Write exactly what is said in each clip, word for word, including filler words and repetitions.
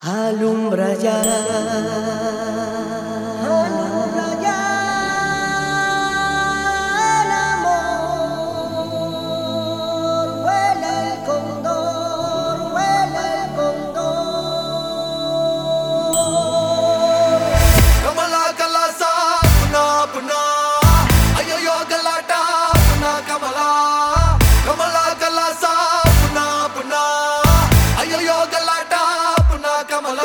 Alumbra ya, alumbra ya el amor, vuela el cóndor, vuela el cóndor. Kamala kalasa puna puna, ayoyo galata puna Kamala. Kamala kalasa puna puna, ayoyo galata puna Kamala.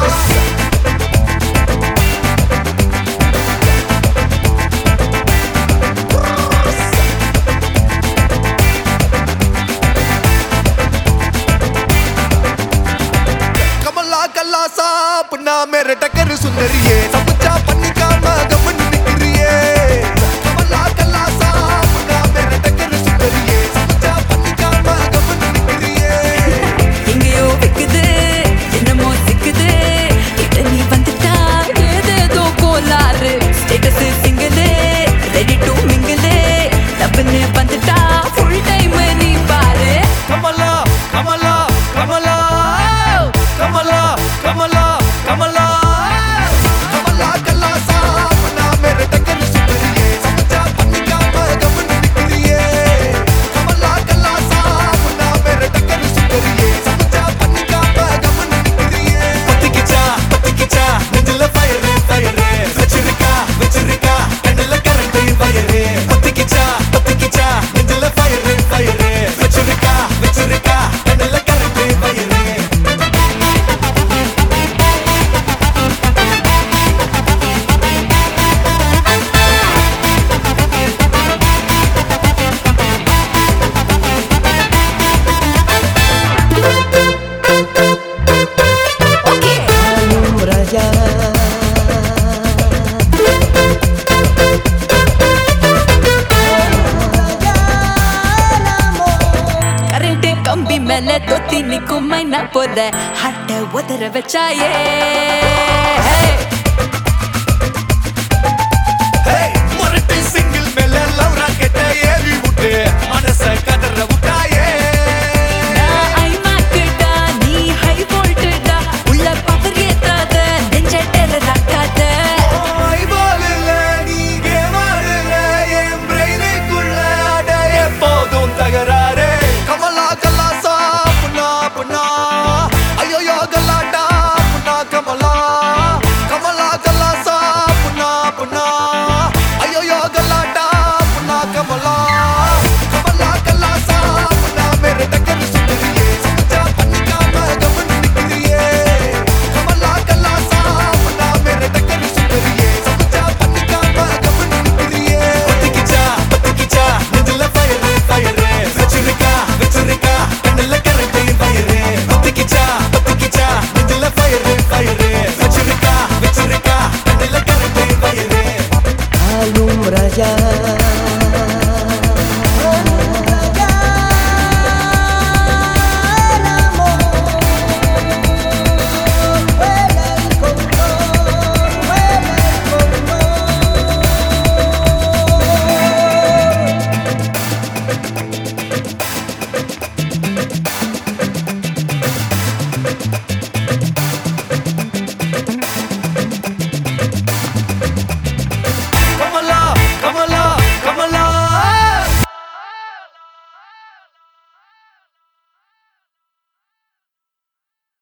कमला कल्ला सा अपना मेरे टक्कर सुंदरिये सब चा पन्नी का मगमन निकरिये कमला कल्ला सा अपना मेरे टक्कर सुंदरिये सब चा पन्नी का मगमन निकरिये எங்கேயோ விக்குது என்னமோ சிக்குது கிட்ட நீ வந்துட்டா ஏதேதோ கோளாறு ஸ்டேட்டஸ் சிங்கிளே ரெடி டு மிங்கிளே லவ்னு வந்துட்டா ஃபுல் டைம் நீ பாரு कमला कमला कमला कमला कमला कमला कमला कल्ला सा अपना मेरे टक्कर सुंदरिये सब चा पन्नी का मगमन निकरिये कमला कल्ला सा अपना मेरे टक्कर सुंदरिये सब चा पन्नी का मगमन निकरिये पति किचा पति किचा नெஞ்சில ஃபயர் ஃபயர் வெச்சிருக்கா வெச்சிருக்கா கண்ணல கரண்ட் ஃபயர் பத்தி கிச்சா பத்தி கிச்சா நெஞ்சில ஃபயர் ஃபயர் வெச்சிருக்கா வெச்சிருக்கா கண்ணல current fire Alumbra ya, alumbra ya el amor. Current கம்பி மேல தொத்தி நிக்கும் மைனா போல ஹட்ட உதற வச்சாயே